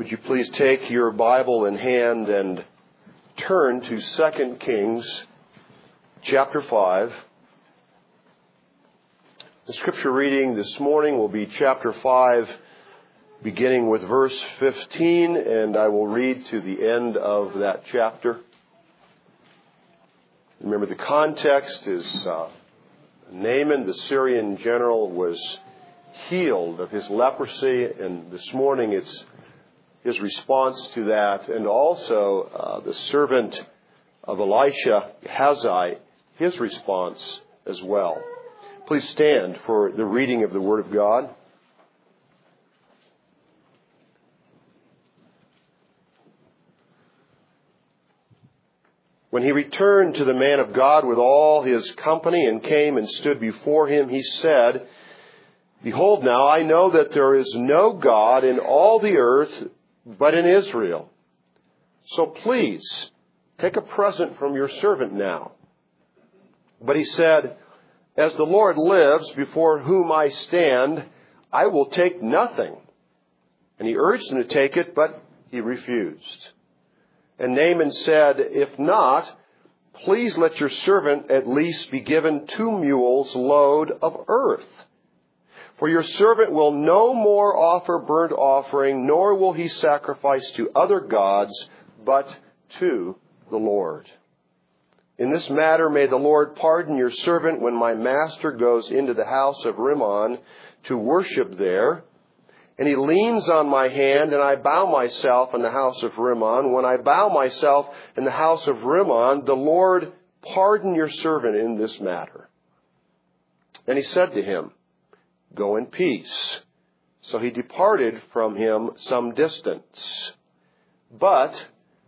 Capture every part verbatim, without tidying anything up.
Would you please take your Bible in hand and turn to Second Kings chapter five. The scripture reading this morning will be chapter five, beginning with verse fifteen, and I will read to the end of that chapter. Remember, the context is uh, Naaman, the Syrian general, was healed of his leprosy, and this morning it's his response to that, and also uh, the servant of Elisha, Gehazi, his response as well. Please stand for the reading of the Word of God. When he returned to the man of God with all his company and came and stood before him, he said, "Behold now, I know that there is no God in all the earth but in Israel. So please, take a present from your servant now." But he said, "As the Lord lives, before whom I stand, I will take nothing." And he urged him to take it, but he refused. And Naaman said, "If not, please let your servant at least be given two mules' load of earth. For your servant will no more offer burnt offering, nor will he sacrifice to other gods, but to the Lord. In this matter may the Lord pardon your servant when my master goes into the house of Rimmon to worship there. And he leans on my hand, and I bow myself in the house of Rimmon. When I bow myself in the house of Rimmon, the Lord pardon your servant in this matter." And he said to him, "Go in peace." So he departed from him some distance. But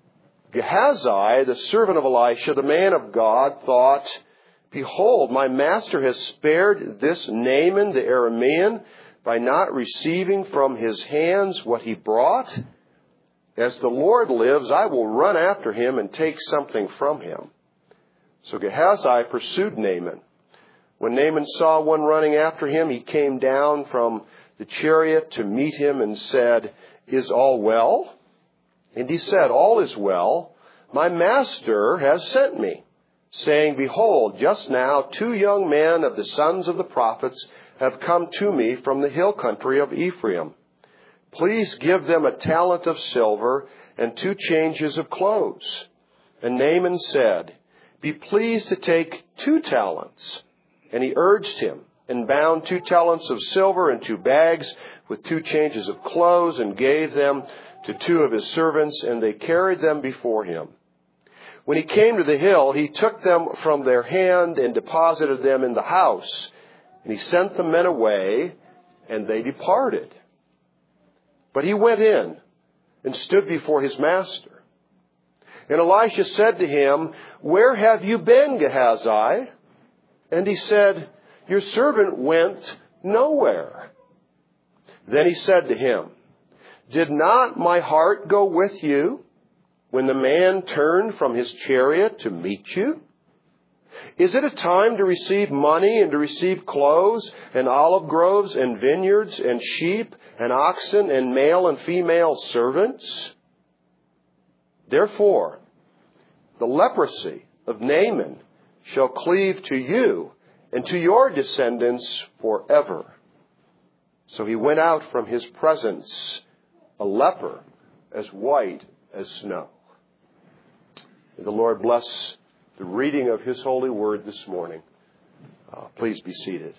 Gehazi, the servant of Elisha, the man of God, thought, "Behold, my master has spared this Naaman the Aramean by not receiving from his hands what he brought. As the Lord lives, I will run after him and take something from him." So Gehazi pursued Naaman. When Naaman saw one running after him, he came down from the chariot to meet him and said, "Is all well?" And he said, "All is well. My master has sent me, saying, Behold, just now two young men of the sons of the prophets have come to me from the hill country of Ephraim. Please give them a talent of silver and two changes of clothes." And Naaman said, "Be pleased to take two talents." And he urged him, and bound two talents of silver in two bags with two changes of clothes, and gave them to two of his servants, and they carried them before him. When he came to the hill, he took them from their hand and deposited them in the house. And he sent the men away, and they departed. But he went in and stood before his master. And Elisha said to him, "Where have you been, Gehazi?" And he said, "Your servant went nowhere." Then he said to him, "Did not my heart go with you when the man turned from his chariot to meet you? Is it a time to receive money and to receive clothes and olive groves and vineyards and sheep and oxen and male and female servants? Therefore, the leprosy of Naaman shall cleave to you and to your descendants forever." So he went out from his presence, a leper as white as snow. May the Lord bless the reading of his holy word this morning. Uh, please be seated.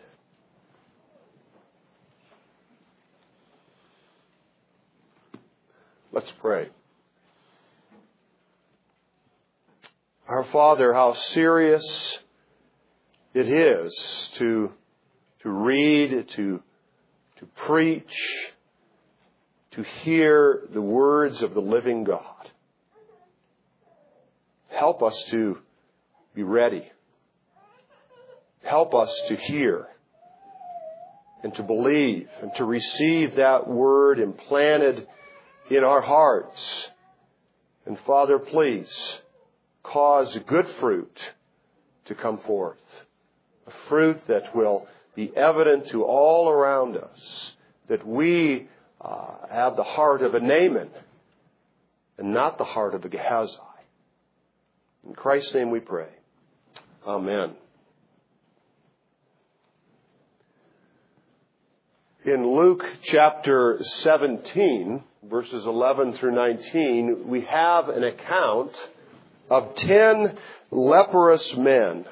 Let's pray. Our Father, how serious it is to, to read, to, to preach, to hear the words of the living God. Help us to be ready. Help us to hear and to believe and to receive that word implanted in our hearts. And Father, please cause good fruit to come forth. A fruit that will be evident to all around us, that we uh, have the heart of a Naaman and not the heart of a Gehazi. In Christ's name we pray. Amen. In Luke chapter seventeen, verses eleven through nineteen, we have an account of ten leprous men.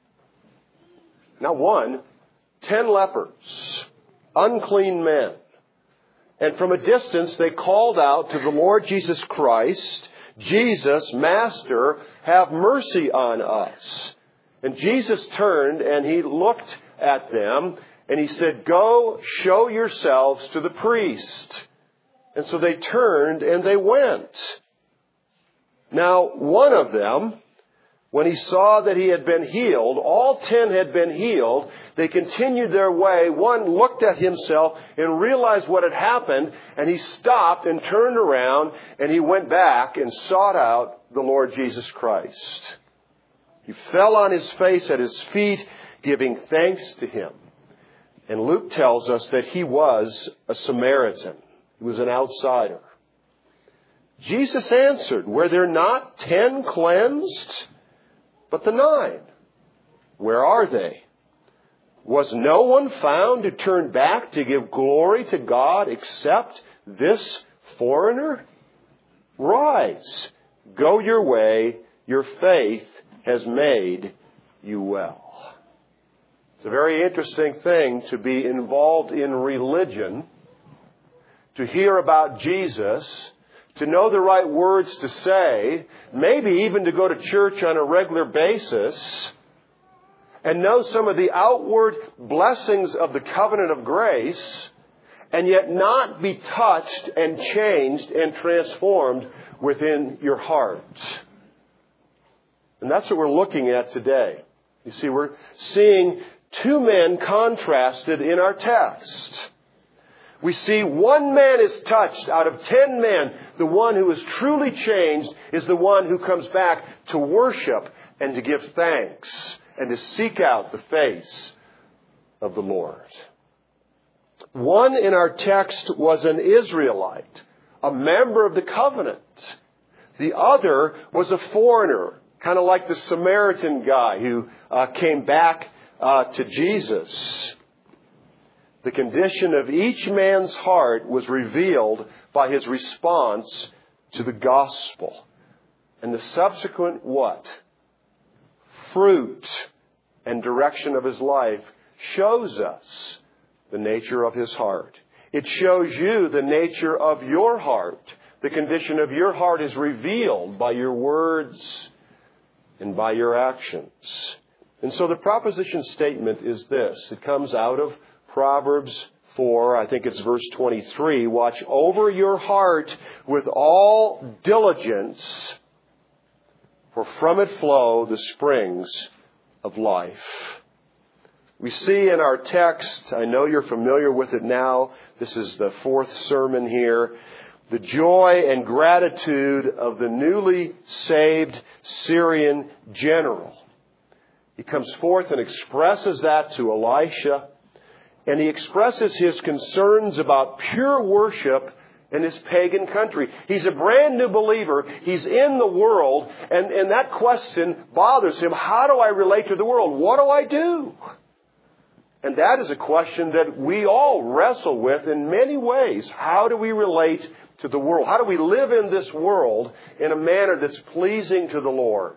Not one, ten lepers, unclean men. And from a distance they called out to the Lord Jesus Christ, Jesus, Master, have mercy on us. And Jesus turned and he looked at them and he said, go show yourselves to the priest. And so they turned and they went. Now, one of them, when he saw that he had been healed, all ten had been healed, they continued their way. One looked at himself and realized what had happened, and he stopped and turned around, and he went back and sought out the Lord Jesus Christ. He fell on his face at his feet, giving thanks to him. And Luke tells us that he was a Samaritan. He was an outsider. Jesus answered, were there not ten cleansed? But the nine, where are they? Was no one found to turn back to give glory to God except this foreigner? Rise, go your way, your faith has made you well. It's a very interesting thing to be involved in religion, to hear about Jesus, to know the right words to say, maybe even to go to church on a regular basis, and know some of the outward blessings of the covenant of grace, and yet not be touched and changed and transformed within your heart. And that's what we're looking at today. You see, we're seeing two men contrasted in our text. We see one man is touched out of ten men. The one who is truly changed is the one who comes back to worship and to give thanks and to seek out the face of the Lord. One in our text was an Israelite, a member of the covenant. The other was a foreigner, kind of like the Samaritan guy who uh, came back uh, to Jesus. The condition of each man's heart was revealed by his response to the gospel. And the subsequent what? Fruit and direction of his life shows us the nature of his heart. It shows you the nature of your heart. The condition of your heart is revealed by your words and by your actions. And so the proposition statement is this. It comes out of Proverbs four, I think it's verse twenty-three. Watch over your heart with all diligence, for from it flow the springs of life. We see in our text, I know you're familiar with it now, this is the fourth sermon here, the joy and gratitude of the newly saved Syrian general. He comes forth and expresses that to Elisha. And he expresses his concerns about pure worship in his pagan country. He's a brand new believer. He's in the world. And, and that question bothers him. How do I relate to the world? What do I do? And that is a question that we all wrestle with in many ways. How do we relate to the world? How do we live in this world in a manner that's pleasing to the Lord?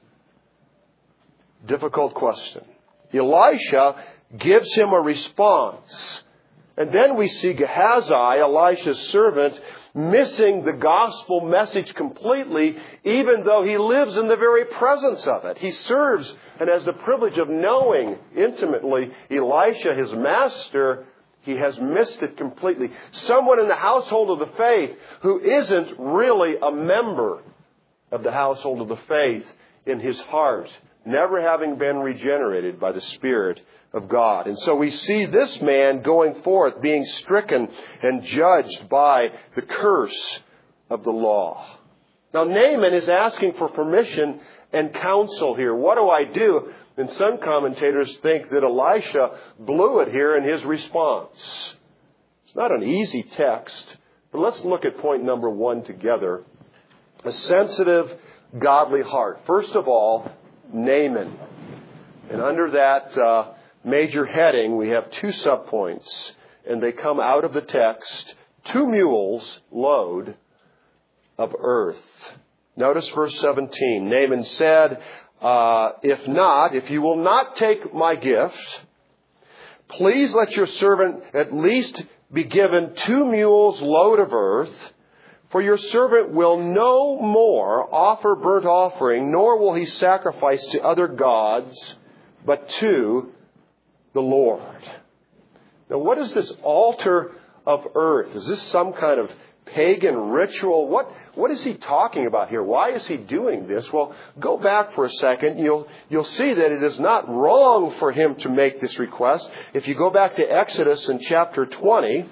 Difficult question. Elisha gives him a response. And then we see Gehazi, Elisha's servant, missing the gospel message completely, even though he lives in the very presence of it. He serves and has the privilege of knowing intimately Elisha, his master. He has missed it completely. Someone in the household of the faith who isn't really a member of the household of the faith in his heart, never having been regenerated by the Spirit of God. And so we see this man going forth, being stricken and judged by the curse of the law. Now Naaman is asking for permission and counsel here. What do I do? And some commentators think that Elisha blew it here in his response. It's not an easy text, but let's look at point number one together. A sensitive, godly heart. First of all, Naaman. And under that uh, major heading, we have two subpoints, and they come out of the text. Two mules load of earth. Notice verse seventeen. Naaman said, uh, if not, if you will not take my gift, please let your servant at least be given two mules load of earth, for your servant will no more offer burnt offering, nor will he sacrifice to other gods, but to the Lord. Now, what is this altar of earth? Is this some kind of pagan ritual? What, what is he talking about here? Why is he doing this? Well, go back for a second. You'll, you'll see that it is not wrong for him to make this request. If you go back to Exodus in chapter twenty,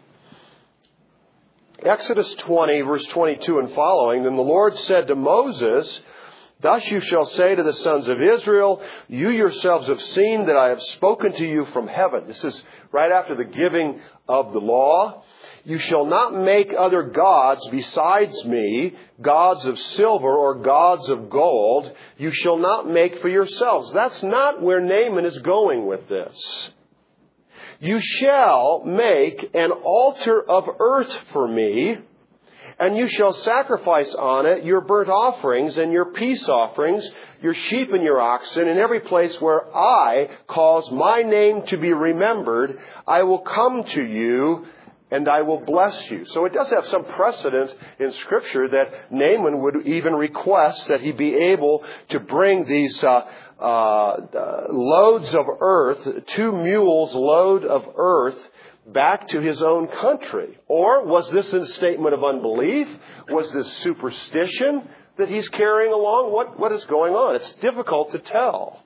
Exodus twenty, verse twenty-two and following, then the Lord said to Moses, thus you shall say to the sons of Israel, you yourselves have seen that I have spoken to you from heaven. This is right after the giving of the law. You shall not make other gods besides me, gods of silver or gods of gold. You shall not make for yourselves. That's not where Naaman is going with this. You shall make an altar of earth for me, and you shall sacrifice on it your burnt offerings and your peace offerings, your sheep and your oxen, in every place where I cause my name to be remembered. I will come to you and I will bless you. So it does have some precedent in Scripture that Naaman would even request that he be able to bring these uh, uh, uh, loads of earth, two mules load of earth, back to his own country. Or was this a statement of unbelief? Was this superstition that he's carrying along? What, what is going on? It's difficult to tell.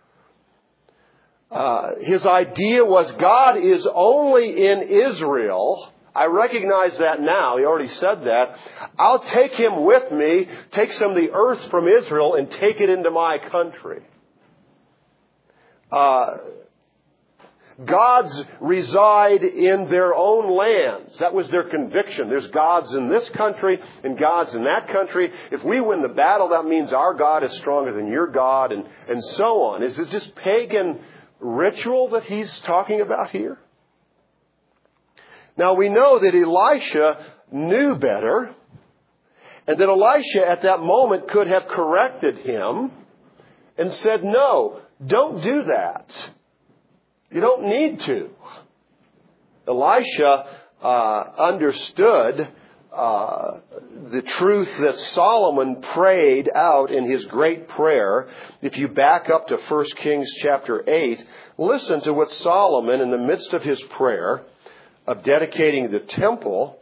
Uh, his idea was God is only in Israel. I recognize that now. He already said that. I'll take him with me, take some of the earth from Israel and take it into my country. Uh, gods reside in their own lands. That was their conviction. There's gods in this country and gods in that country. If we win the battle, that means our God is stronger than your God, and, and so on. Is it just pagan ritual that he's talking about here? Now we know that Elisha knew better, and that Elisha at that moment could have corrected him and said, no, don't do that. You don't need to. Elisha uh, understood uh, the truth that Solomon prayed out in his great prayer. If you back up to First Kings chapter eight, listen to what Solomon, in the midst of his prayer of dedicating the temple,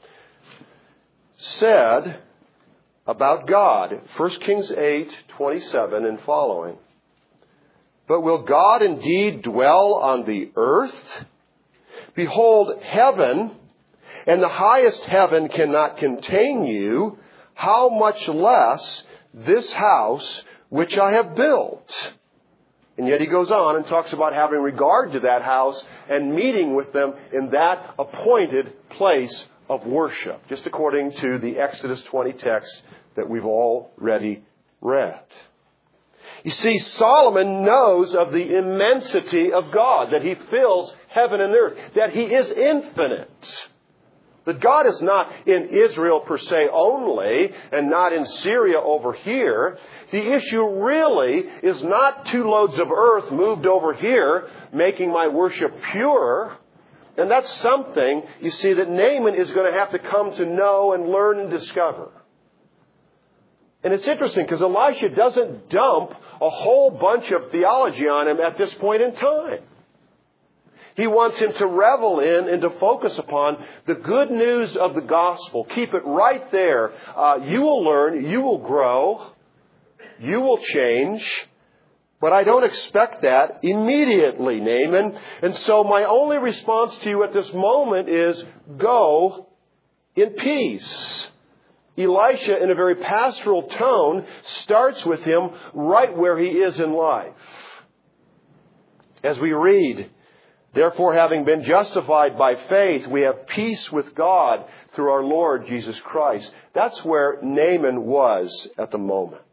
said about God. First Kings eight, twenty-seven and following. But will God indeed dwell on the earth? Behold, heaven and the highest heaven cannot contain you. How much less this house which I have built? And yet he goes on and talks about having regard to that house and meeting with them in that appointed place of worship, just according to the Exodus twenty text that we've already read. You see, Solomon knows of the immensity of God, that he fills heaven and earth, that he is infinite. That God is not in Israel per se only, and not in Syria over here. The issue really is not two loads of earth moved over here, making my worship pure. And that's something, you see, that Naaman is going to have to come to know and learn and discover. And it's interesting because Elisha doesn't dump a whole bunch of theology on him at this point in time. He wants him to revel in and to focus upon the good news of the gospel. Keep it right there. Uh, you will learn, you will grow, you will change. But I don't expect that immediately, Naaman. And so my only response to you at this moment is go in peace. Elisha, in a very pastoral tone, starts with him right where he is in life. As we read Therefore, having been justified by faith, we have peace with God through our Lord Jesus Christ. That's where Naaman was at the moment.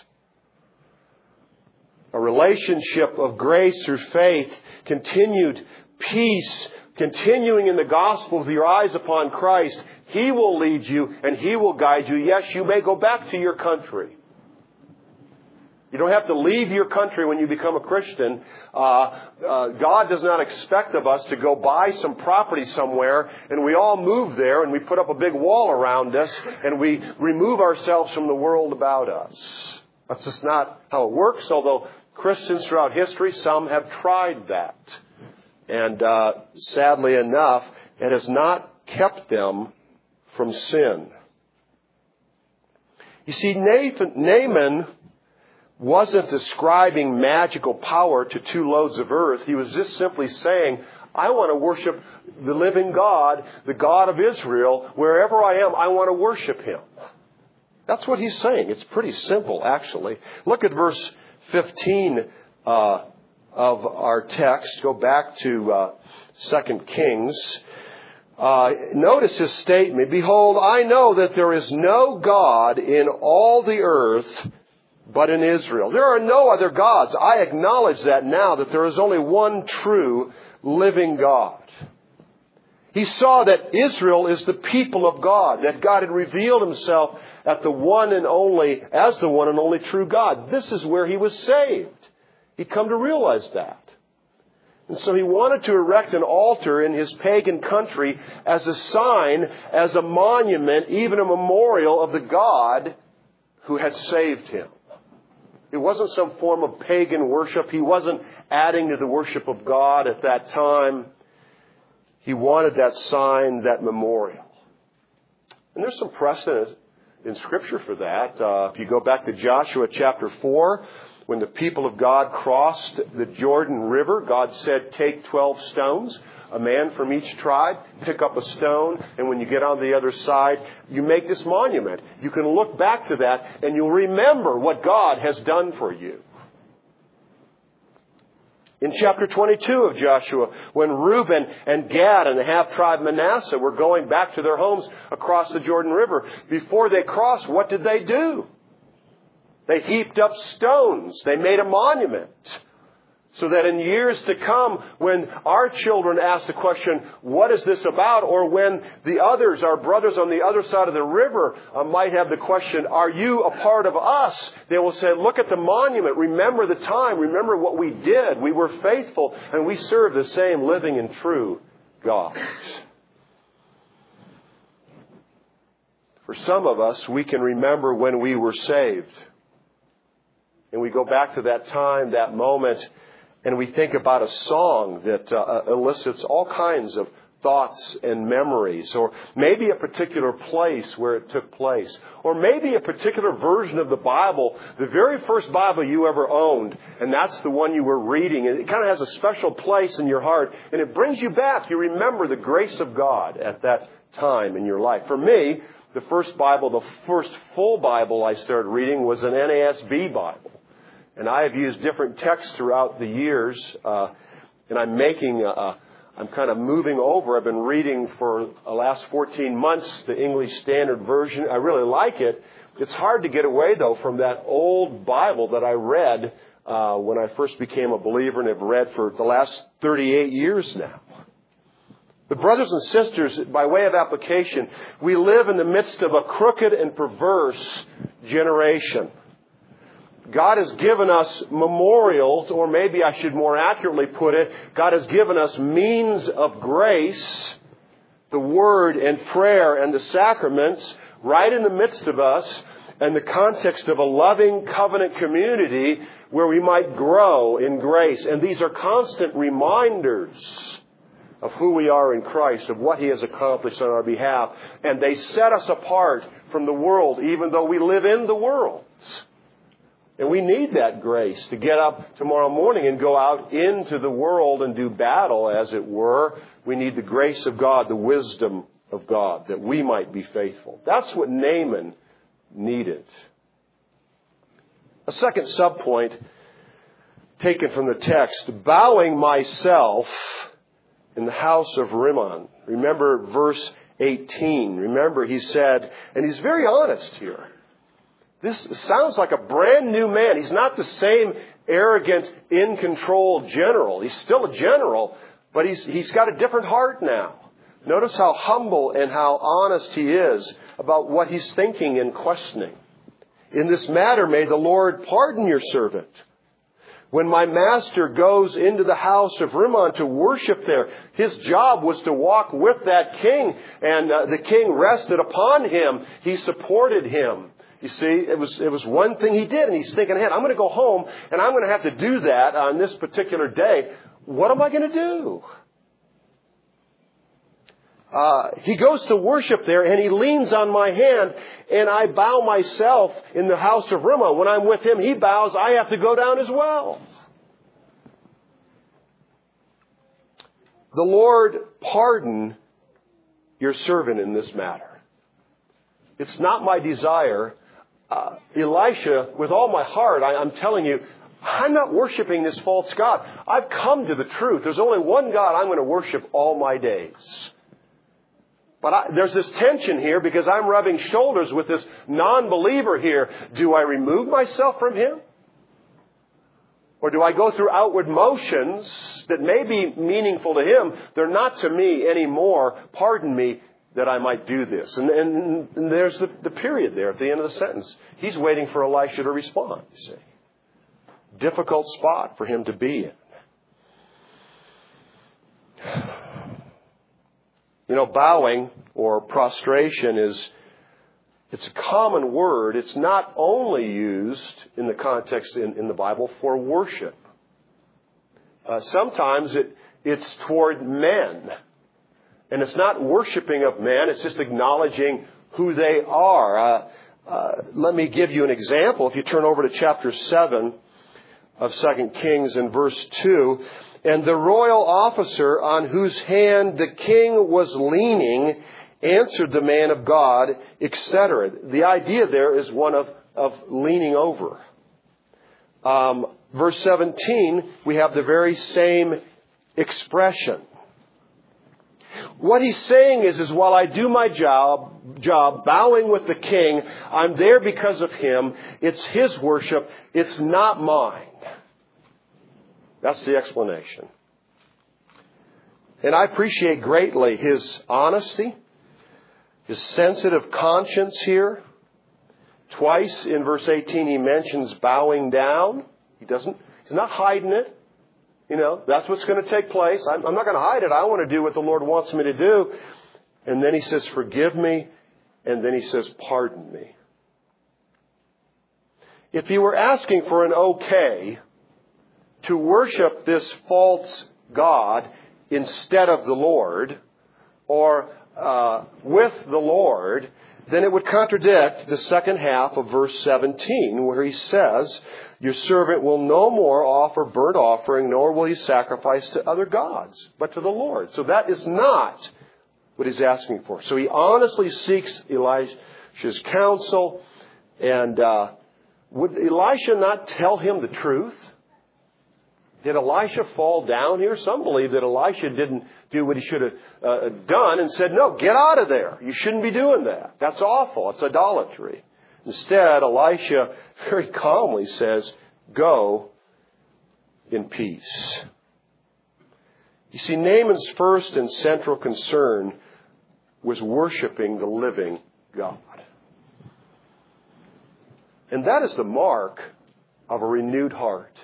A relationship of grace through faith, continued peace, continuing in the gospel with your eyes upon Christ. He will lead you and He will guide you. Yes, you may go back to your country. You don't have to leave your country when you become a Christian. Uh, uh, God does not expect of us to go buy some property somewhere and we all move there and we put up a big wall around us and we remove ourselves from the world about us. That's just not how it works, although Christians throughout history, some have tried that. And uh, sadly enough, it has not kept them from sin. You see, Nathan, Naaman wasn't ascribing magical power to two loads of earth. He was just simply saying, I want to worship the living God, the God of Israel. Wherever I am, I want to worship Him. That's what he's saying. It's pretty simple, actually. Look at verse fifteen uh, of our text. Go back to uh, Second Kings. Uh, notice his statement. Behold, I know that there is no God in all the earth but in Israel. There are no other gods. I acknowledge that now, that there is only one true living God. He saw that Israel is the people of God, that God had revealed Himself at the one and only, as the one and only true God. This is where he was saved. He'd come to realize that. And so he wanted to erect an altar in his pagan country as a sign, as a monument, even a memorial of the God who had saved him. It wasn't some form of pagan worship. He wasn't adding to the worship of God at that time. He wanted that sign, that memorial. And there's some precedent in Scripture for that. Uh, if you go back to Joshua chapter four, when the people of God crossed the Jordan River, God said, take twelve stones, a man from each tribe, pick up a stone, and when you get on the other side, you make this monument. You can look back to that, and you'll remember what God has done for you. In chapter twenty-two of Joshua, when Reuben and Gad and the half-tribe Manasseh were going back to their homes across the Jordan River, before they crossed, what did they do? They heaped up stones. They made a monument. So that in years to come, when our children ask the question, what is this about? Or when the others, our brothers on the other side of the river, uh, might have the question, are you a part of us? They will say, look at the monument. Remember the time. Remember what we did. We were faithful and we served the same living and true God. For some of us, we can remember when we were saved. And we go back to that time, that moment, and we think about a song that uh, elicits all kinds of thoughts and memories. Or maybe a particular place where it took place. Or maybe a particular version of the Bible, the very first Bible you ever owned. And that's the one you were reading. And it kind of has a special place in your heart. And it brings you back. You remember the grace of God at that time in your life. For me, the first Bible, the first full Bible I started reading was an N A S B Bible. And I have used different texts throughout the years, uh, and I'm making, a, I'm kind of moving over. I've been reading for the last fourteen months the English Standard Version. I really like it. It's hard to get away, though, from that old Bible that I read uh, when I first became a believer and have read for the last thirty-eight years now. But brothers and sisters, by way of application, we live in the midst of a crooked and perverse generation. God has given us memorials, or maybe I should more accurately put it, God has given us means of grace, the Word and prayer and the sacraments, right in the midst of us, and the context of a loving covenant community where we might grow in grace. And these are constant reminders of who we are in Christ, of what He has accomplished on our behalf. And they set us apart from the world, even though we live in the world. And we need that grace to get up tomorrow morning and go out into the world and do battle, as it were. We need the grace of God, the wisdom of God, that we might be faithful. That's what Naaman needed. A second subpoint taken from the text, bowing myself in the house of Rimmon. Remember verse eighteen. Remember he said, and he's very honest here. This sounds like a brand new man. He's not the same arrogant, in-control general. He's still a general, but he's he's got a different heart now. Notice how humble and how honest he is about what he's thinking and questioning. In this matter, may the Lord pardon your servant. When my master goes into the house of Rimmon to worship there, his job was to walk with that king, and uh, the king rested upon him. He supported him. You see, it was it was one thing he did, and he's thinking ahead. I'm going to go home, and I'm going to have to do that on this particular day. What am I going to do? Uh, he goes to worship there, and he leans on my hand, and I bow myself in the house of Rimmon. When I'm with him, he bows. I have to go down as well. The Lord pardon your servant in this matter. It's not my desire. Uh, Elisha, with all my heart, I, I'm telling you, I'm not worshiping this false god. I've come to the truth. There's only one God I'm going to worship all my days. But I, there's this tension here because I'm rubbing shoulders with this non-believer here. Do I remove myself from him? Or do I go through outward motions that may be meaningful to him? They're not to me anymore. Pardon me that I might do this. And, and, and there's the, the period there at the end of the sentence. He's waiting for Elisha to respond, you see. Difficult spot for him to be in. You know, bowing or prostration is, it's a common word. It's not only used in the context in, in the Bible for worship. Uh, sometimes it, it's toward men. And it's not worshiping of men. It's just acknowledging who they are. Uh, uh, let me give you an example. If you turn over to chapter seven of Second Kings in verse two, and the royal officer on whose hand the king was leaning answered the man of God, et cetera. The idea there is one of, of leaning over. Um, verse seventeen, we have the very same expression. What he's saying is, is while I do my job, job, bowing with the king, I'm there because of him. It's his worship. It's not mine. That's the explanation. And I appreciate greatly his honesty, his sensitive conscience here. Twice in verse eighteen he mentions bowing down. He doesn't, he's not hiding it. You know, that's what's going to take place. I'm, I'm not going to hide it. I want to do what the Lord wants me to do. And then he says, forgive me. And then he says, pardon me. If he were asking for an okay to worship this false god instead of the Lord, or uh, with the Lord, then it would contradict the second half of verse seventeen, where he says, your servant will no more offer burnt offering, nor will he sacrifice to other gods, but to the Lord. So that is not what he's asking for. So he honestly seeks Elisha's counsel. And uh, would Elisha not tell him the truth? Did Elisha fall down here? Some believe that Elisha didn't do what he should have uh, done and said, no, get out of there. You shouldn't be doing that. That's awful. It's idolatry. Instead, Elisha very calmly says, go in peace. You see, Naaman's first and central concern was worshiping the living God. And that is the mark of a renewed heart.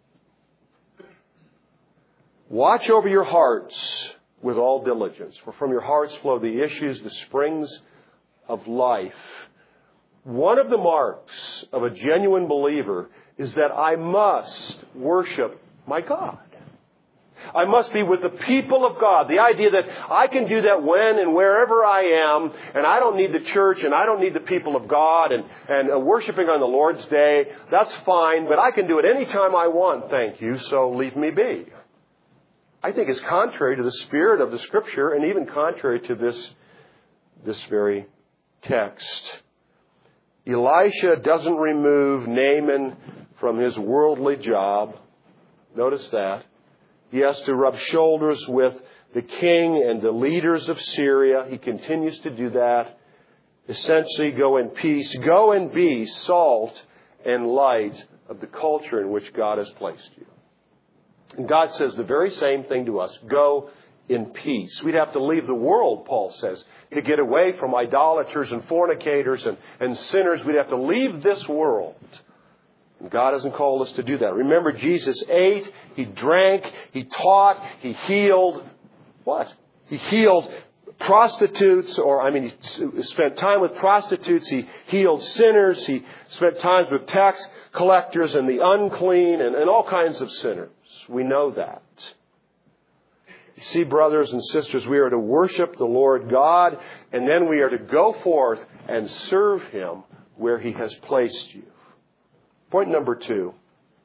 Watch over your hearts with all diligence, for from your hearts flow the issues, the springs of life. One of the marks of a genuine believer is that I must worship my God. I must be with the people of God. The idea that I can do that when and wherever I am, and I don't need the church, and I don't need the people of God, and, and uh, worshiping on the Lord's Day, that's fine, but I can do it anytime I want, thank you, so leave me be. I think it's contrary to the spirit of the Scripture, and even contrary to this, this very text. Elisha doesn't remove Naaman from his worldly job. Notice that. He has to rub shoulders with the king and the leaders of Syria. He continues to do that. Essentially, go in peace. Go and be salt and light of the culture in which God has placed you. And God says the very same thing to us. Go in peace. We'd have to leave the world, Paul says, to get away from idolaters and fornicators and, and sinners. We'd have to leave this world. And God hasn't called us to do that. Remember, Jesus ate, He drank, He taught, He healed. What? He healed prostitutes, or I mean, He spent time with prostitutes. He healed sinners. He spent time with tax collectors and the unclean and, and all kinds of sinners. We know that. You see, brothers and sisters, we are to worship the Lord God, and then we are to go forth and serve Him where He has placed you. Point number two.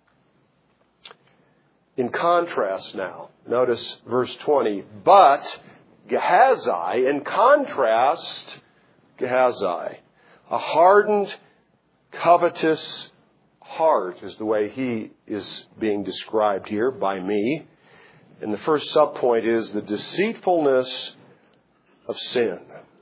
In contrast now, notice verse twenty. But Gehazi, in contrast, Gehazi, a hardened, covetous heart is the way he is being described here by me. And the first subpoint is the deceitfulness of sin.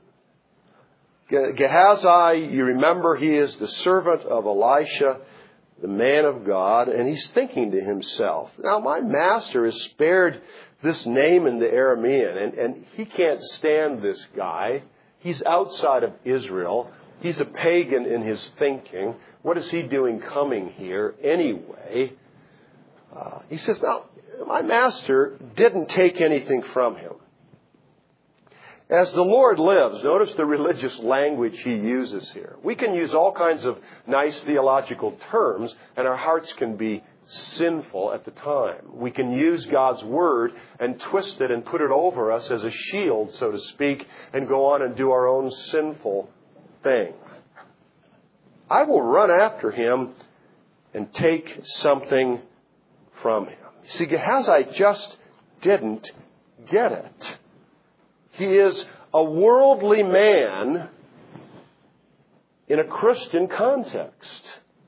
Gehazi, you remember, he is the servant of Elisha, the man of God, and he's thinking to himself, now my master has spared this Naaman the Aramean, and, and he can't stand this guy. He's outside of Israel. He's a pagan in his thinking. What is he doing coming here anyway? Uh, he says, now, my master didn't take anything from him. As the Lord lives, notice the religious language he uses here. We can use all kinds of nice theological terms, and our hearts can be sinful at the time. We can use God's Word and twist it and put it over us as a shield, so to speak, and go on and do our own sinful thing. I will run after him and take something from him. See, Gehazi just didn't get it. He is a worldly man in a Christian context.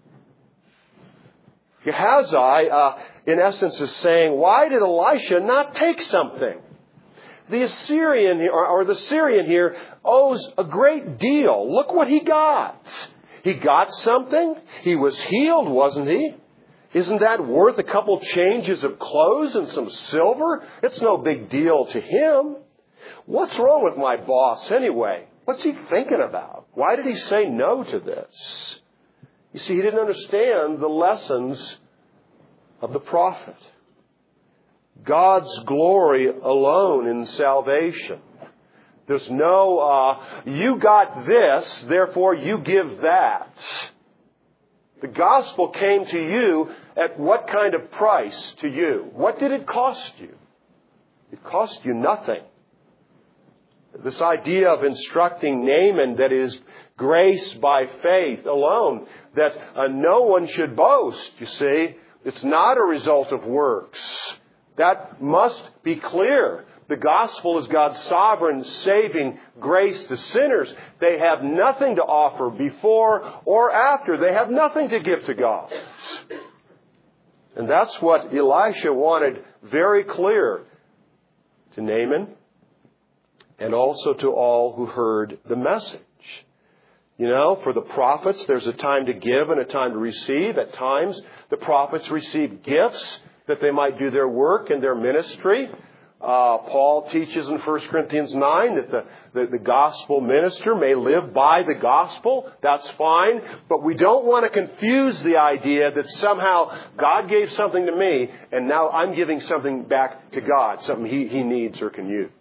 Gehazi, uh, in essence, is saying, why did Elisha not take something? The Assyrian or, or the Syrian here owes a great deal. Look what he got. He got something. He was healed, wasn't he? Isn't that worth a couple changes of clothes and some silver? It's no big deal to him. What's wrong with my boss anyway? What's he thinking about? Why did he say no to this? You see, he didn't understand the lessons of the prophet. God's glory alone in salvation. There's no, uh, you got this, therefore you give that. The gospel came to you at what kind of price to you? What did it cost you? It cost you nothing. This idea of instructing Naaman that is grace by faith alone, that uh, no one should boast, you see. It's not a result of works. That must be clear. The gospel is God's sovereign, saving grace to sinners. They have nothing to offer before or after. They have nothing to give to God. And that's what Elisha wanted very clear to Naaman and also to all who heard the message. You know, for the prophets, there's a time to give and a time to receive. At times, the prophets receive gifts that they might do their work and their ministry. Uh, Paul teaches in First Corinthians nine that the, the, the gospel minister may live by the gospel. That's fine. But we don't want to confuse the idea that somehow God gave something to me and now I'm giving something back to God, something he, he needs or can use.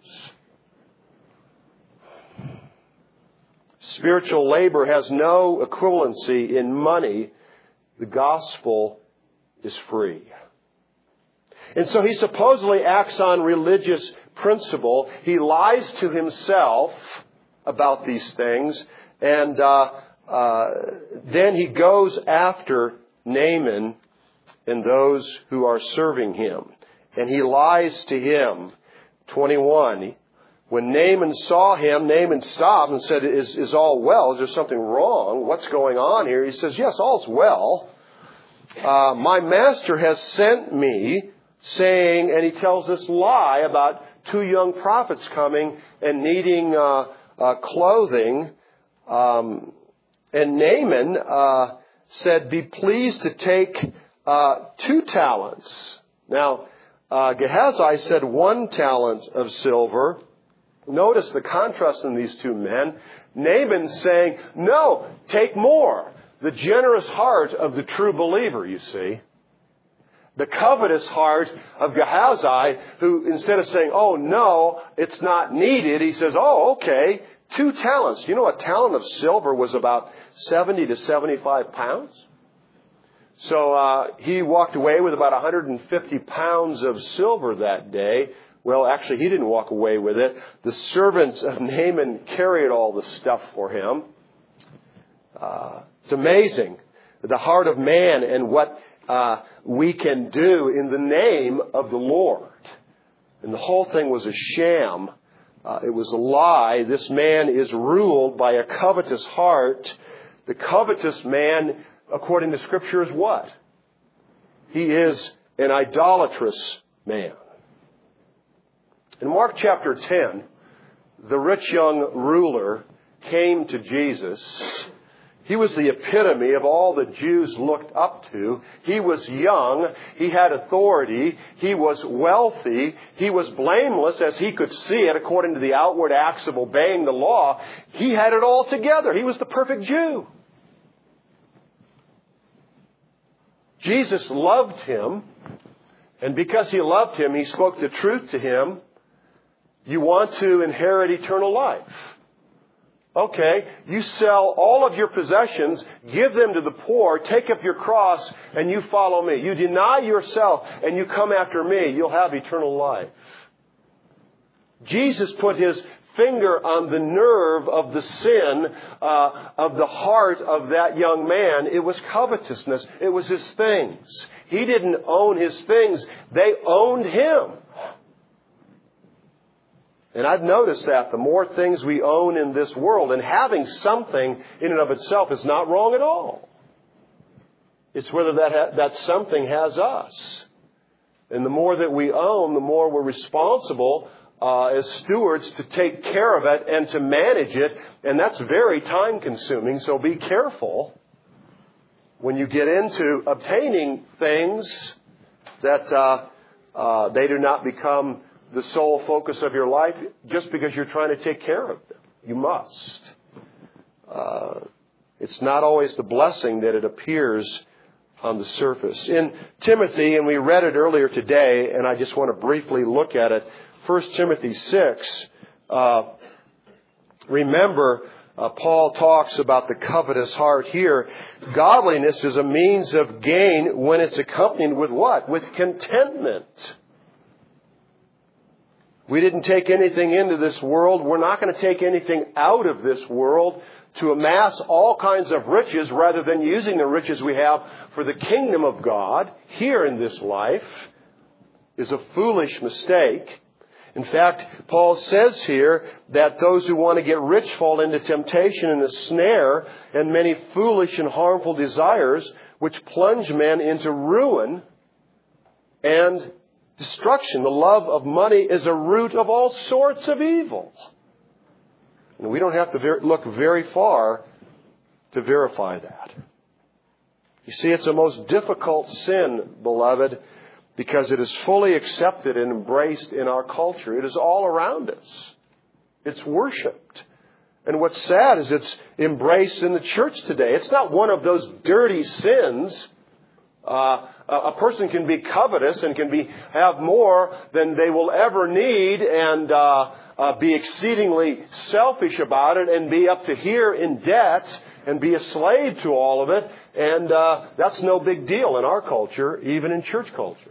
Spiritual labor has no equivalency in money. The gospel is free. And so he supposedly acts on religious principle. He lies to himself about these things. And uh, uh, then he goes after Naaman and those who are serving him. And he lies to him. twenty-one. When Naaman saw him, Naaman stopped and said, is, is all well? Is there something wrong? What's going on here? He says, yes, all's well. Uh, my master has sent me saying, and he tells this lie about two young prophets coming and needing uh, uh, clothing. Um, and Naaman uh, said, be pleased to take uh, two talents. Now, uh, Gehazi said one talent of silver. Notice the contrast in these two men. Naaman's saying, no, take more. The generous heart of the true believer, you see. The covetous heart of Gehazi, who instead of saying, oh, no, it's not needed, he says, oh, okay, two talents. You know, a talent of silver was about seventy to seventy-five pounds. So uh, he walked away with about one hundred fifty pounds of silver that day. Well, actually, he didn't walk away with it. The servants of Naaman carried all the stuff for him. Uh, it's amazing, the heart of man and what uh, we can do in the name of the Lord. And the whole thing was a sham. Uh, it was a lie. This man is ruled by a covetous heart. The covetous man, according to Scripture, is what? He is an idolatrous man. In Mark chapter ten, the rich young ruler came to Jesus. He was the epitome of all the Jews looked up to. He was young. He had authority. He was wealthy. He was blameless as he could see it according to the outward acts of obeying the law. He had it all together. He was the perfect Jew. Jesus loved him. And because he loved him, he spoke the truth to him. You want to inherit eternal life. Okay, you sell all of your possessions, give them to the poor, take up your cross, and you follow me. You deny yourself and you come after me, you'll have eternal life. Jesus put his finger on the nerve of the sin uh, of the heart of that young man. It was covetousness. It was his things. He didn't own his things. They owned him. And I've noticed that the more things we own in this world, and having something in and of itself is not wrong at all. It's whether that ha- that something has us. And the more that we own, the more we're responsible uh, as stewards to take care of it and to manage it. And that's very time consuming. So be careful when you get into obtaining things that uh, uh, they do not become the sole focus of your life just because you're trying to take care of them. You must. Uh, it's not always the blessing that it appears on the surface. In Timothy, and we read it earlier today, and I just want to briefly look at it. First Timothy six, uh, remember, uh, Paul talks about the covetous heart here. Godliness is a means of gain when it's accompanied with what? With contentment. We didn't take anything into this world. We're not going to take anything out of this world to amass all kinds of riches rather than using the riches we have for the kingdom of God here in this life is a foolish mistake. In fact, Paul says here that those who want to get rich fall into temptation and a snare and many foolish and harmful desires which plunge men into ruin and destruction. The love of money is a root of all sorts of evil. And we don't have to ver- look very far to verify that. You see, it's a most difficult sin, beloved, because it is fully accepted and embraced in our culture. It is all around us. It's worshipped. And what's sad is it's embraced in the church today. It's not one of those dirty sins. Uh, a person can be covetous and can be have more than they will ever need and uh, uh, be exceedingly selfish about it and be up to here in debt and be a slave to all of it. And uh, that's no big deal in our culture, even in church culture.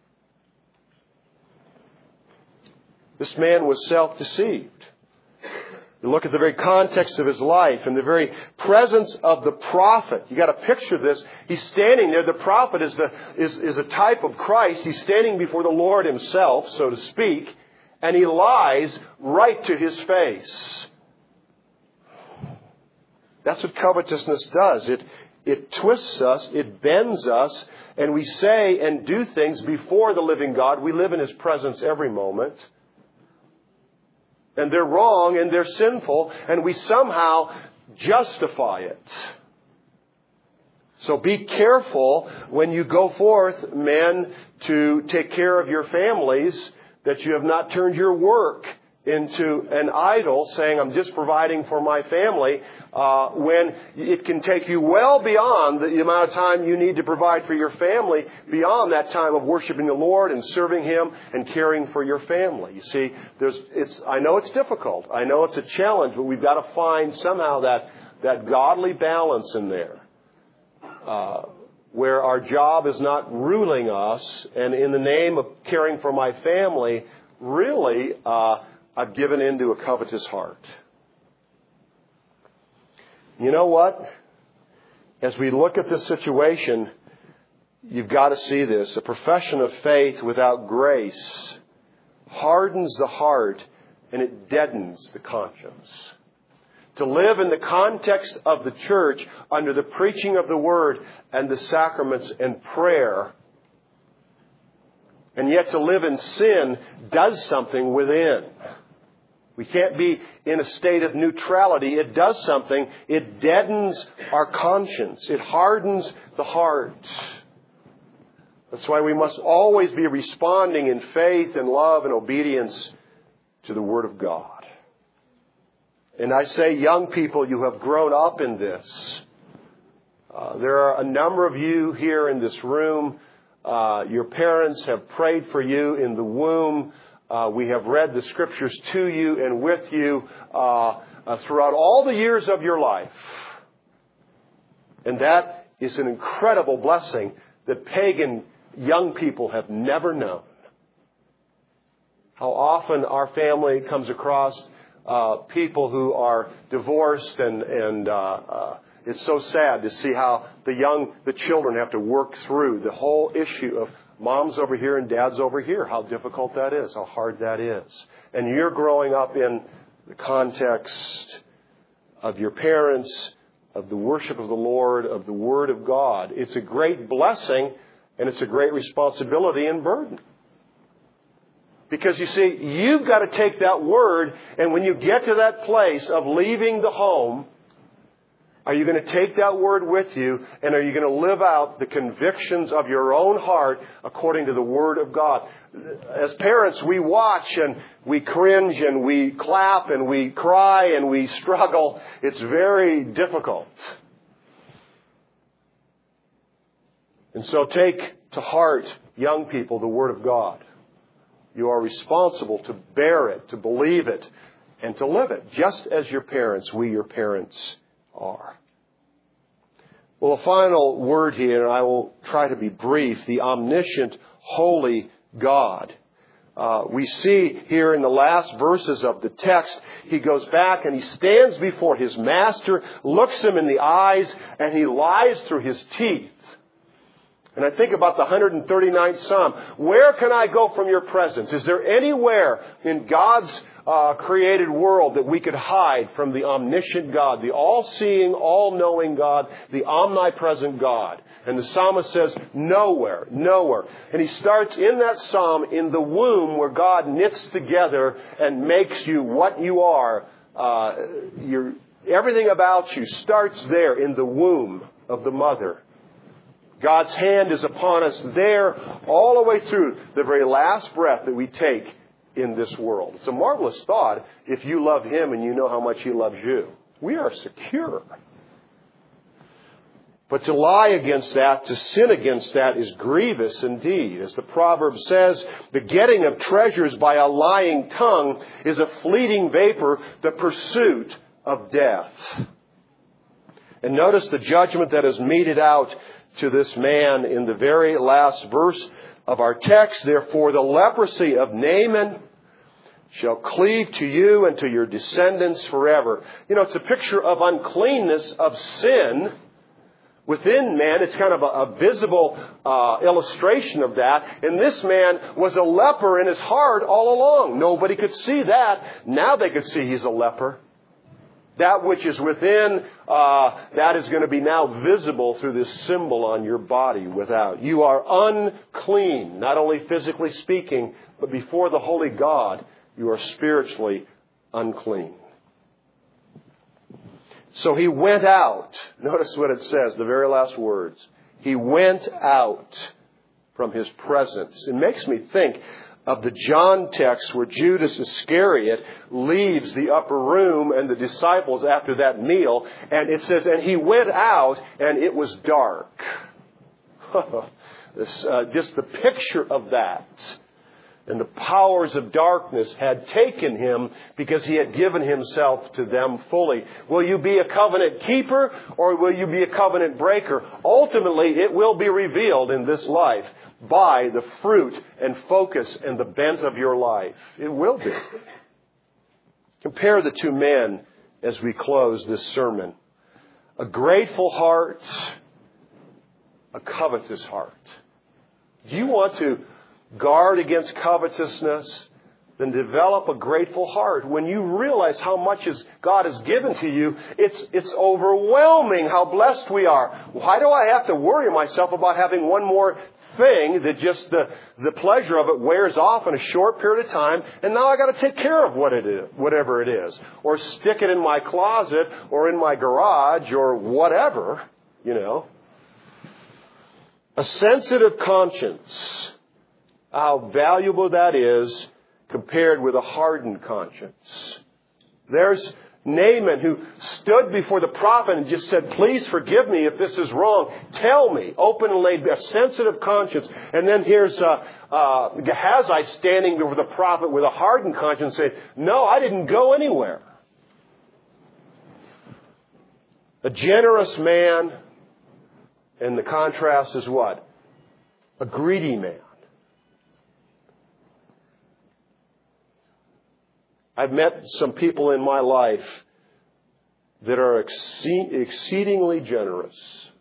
This man was self-deceived. You look at the very context of his life and the very presence of the prophet. You got to picture this. He's standing there. The prophet is the is, is a type of Christ. He's standing before the Lord himself, so to speak, and he lies right to his face. That's what covetousness does. It, it twists us, it bends us, and we say and do things before the living God. We live in His presence every moment. And they're wrong and they're sinful, and we somehow justify it. So be careful when you go forth, men, to take care of your families, that you have not turned your work into an idol, saying, I'm just providing for my family, uh, when it can take you well beyond the amount of time you need to provide for your family, beyond that time of worshiping the Lord and serving Him and caring for your family. You see, there's, it's, I know it's difficult. I know it's a challenge, but we've got to find somehow that, that godly balance in there. Uh, where our job is not ruling us, and in the name of caring for my family, really, uh, I've given into a covetous heart. You know what? As we look at this situation, you've got to see this. A profession of faith without grace hardens the heart and it deadens the conscience. To live in the context of the church under the preaching of the Word and the sacraments and prayer, and yet to live in sin does something within. We can't be in a state of neutrality. It does something. It deadens our conscience. It hardens the heart. That's why we must always be responding in faith and love and obedience to the Word of God. And I say, young people, you have grown up in this. Uh, there are a number of you here in this room. Uh, your parents have prayed for you in the womb. Uh, we have read the Scriptures to you and with you uh, uh, throughout all the years of your life. And that is an incredible blessing that pagan young people have never known. How often our family comes across uh, people who are divorced, and, and uh, uh, it's so sad to see how the young, the children have to work through the whole issue of mom's over here and dad's over here. How difficult that is, how hard that is. And you're growing up in the context of your parents, of the worship of the Lord, of the Word of God. It's a great blessing, and it's a great responsibility and burden. Because you see, you've got to take that Word, and when you get to that place of leaving the home, are you going to take that Word with you, and are you going to live out the convictions of your own heart according to the Word of God? As parents, we watch and we cringe and we clap and we cry and we struggle. It's very difficult. And so take to heart, young people, the Word of God. You are responsible to bear it, to believe it, and to live it, just as your parents, we your parents, are. Well, a final word here, and I will try to be brief. The omniscient, holy God. Uh, we see here in the last verses of the text, he goes back and he stands before his master, looks him in the eyes, and he lies through his teeth. And I think about the one hundred thirty-ninth Psalm. Where can I go from your presence? Is there anywhere in God's uh, created world that we could hide from the omniscient God, the all-seeing, all-knowing God, the omnipresent God? And the psalmist says, nowhere, nowhere. And he starts in that psalm in the womb where God knits together and makes you what you are. Uh, you're, everything about you starts there in the womb of the mother. God's hand is upon us there all the way through the very last breath that we take in this world. It's a marvelous thought if you love Him and you know how much He loves you. We are secure. But to lie against that, to sin against that, is grievous indeed. As the proverb says, the getting of treasures by a lying tongue is a fleeting vapor, the pursuit of death. And notice the judgment that is meted out to this man in the very last verse of our text. Therefore, the leprosy of Naaman shall cleave to you and to your descendants forever. You know, it's a picture of uncleanness, of sin within man. It's kind of a, a visible uh, illustration of that. And this man was a leper in his heart all along. Nobody could see that. Now they could see he's a leper. That which is within, uh, that is going to be now visible through this symbol on your body without. You are unclean, not only physically speaking, but before the holy God, you are spiritually unclean. So he went out. Notice what it says, the very last words. He went out from his presence. It makes me think of the John text where Judas Iscariot leaves the upper room and the disciples after that meal. And it says, and he went out and it was dark. this, uh, just the picture of that. And the powers of darkness had taken him because he had given himself to them fully. Will you be a covenant keeper or will you be a covenant breaker? Ultimately, it will be revealed in this life by the fruit and focus and the bent of your life. It will be. Compare the two men as we close this sermon. A grateful heart, a covetous heart. Do you want to guard against covetousness? Then develop a grateful heart. When you realize how much is God has given to you, it's it's overwhelming how blessed we are. Why do I have to worry myself about having one more thing that just the, the pleasure of it wears off in a short period of time, and now I got to take care of what it is, whatever it is, or stick it in my closet or in my garage or whatever, you know. A sensitive conscience, how valuable that is compared with a hardened conscience. There's Naaman, who stood before the prophet and just said, please forgive me if this is wrong. Tell me. Open and laid, a sensitive conscience. And then here's uh, uh, Gehazi standing before the prophet with a hardened conscience saying, no, I didn't go anywhere. A generous man, and the contrast is what? A greedy man. I've met some people in my life that are exceedingly generous.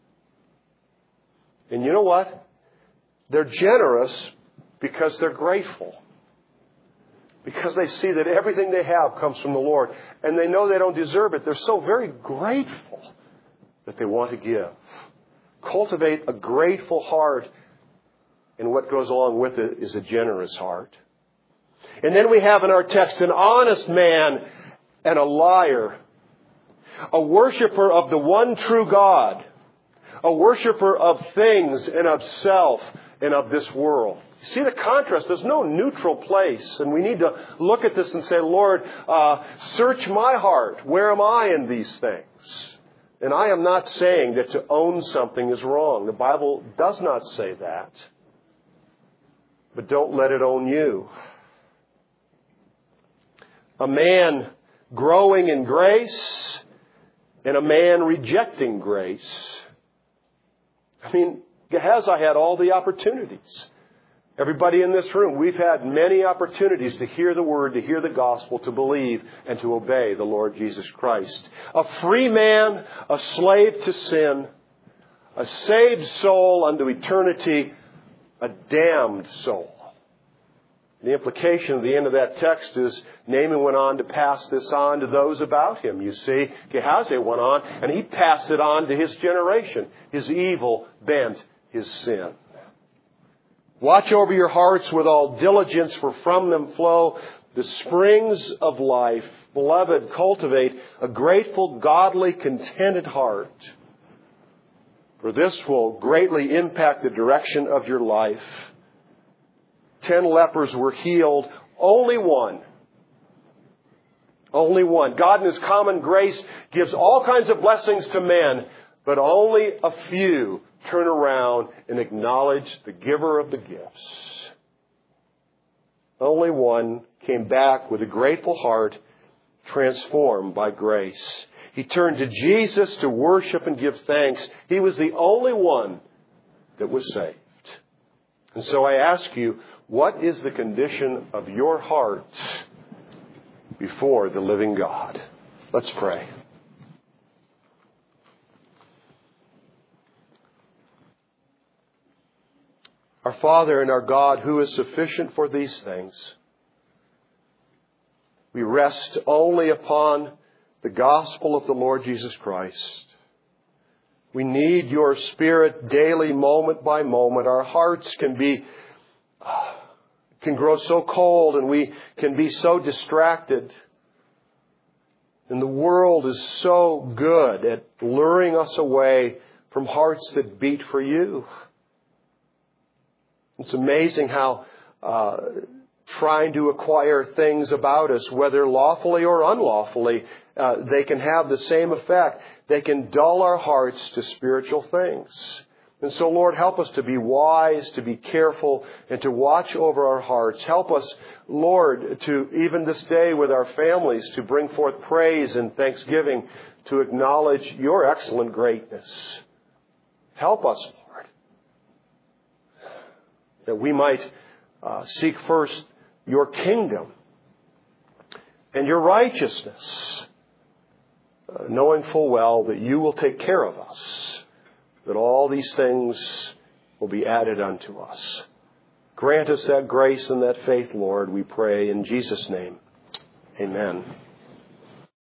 And you know what? They're generous because they're grateful. Because they see that everything they have comes from the Lord. And they know they don't deserve it. They're so very grateful that they want to give. Cultivate a grateful heart. And what goes along with it is a generous heart. And then we have in our text an honest man and a liar. A worshiper of the one true God. A worshiper of things and of self and of this world. You see the contrast? There's no neutral place. And we need to look at this and say, Lord, uh, search my heart. Where am I in these things? And I am not saying that to own something is wrong. The Bible does not say that. But don't let it own you. A man growing in grace and a man rejecting grace. I mean, Gehazi had all the opportunities. Everybody in this room, we've had many opportunities to hear the word, to hear the gospel, to believe, and to obey the Lord Jesus Christ. A free man, a slave to sin, a saved soul unto eternity, a damned soul. The implication of the end of that text is Naaman went on to pass this on to those about him. You see, Gehazi went on and he passed it on to his generation. His evil bent, his sin. Watch over your hearts with all diligence, for from them flow the springs of life. Beloved, cultivate a grateful, godly, contented heart. For this will greatly impact the direction of your life. Ten lepers were healed. Only one. Only one. God in His common grace gives all kinds of blessings to men, but only a few turn around and acknowledge the giver of the gifts. Only one came back with a grateful heart, transformed by grace. He turned to Jesus to worship and give thanks. He was the only one that was saved. And so I ask you, what is the condition of your heart before the living God? Let's pray. Our Father and our God, who is sufficient for these things, we rest only upon the gospel of the Lord Jesus Christ. We need your Spirit daily, moment by moment. Our hearts can be, can grow so cold, and we can be so distracted. And the world is so good at luring us away from hearts that beat for you. It's amazing how uh, trying to acquire things about us, whether lawfully or unlawfully, uh, they can have the same effect. They can dull our hearts to spiritual things. And so, Lord, help us to be wise, to be careful, and to watch over our hearts. Help us, Lord, to even this day with our families, to bring forth praise and thanksgiving, to acknowledge your excellent greatness. Help us, Lord, that we might uh, seek first your kingdom and your righteousness, uh, knowing full well that you will take care of us, that all these things will be added unto us. Grant us that grace and that faith, Lord, we pray in Jesus' name. Amen.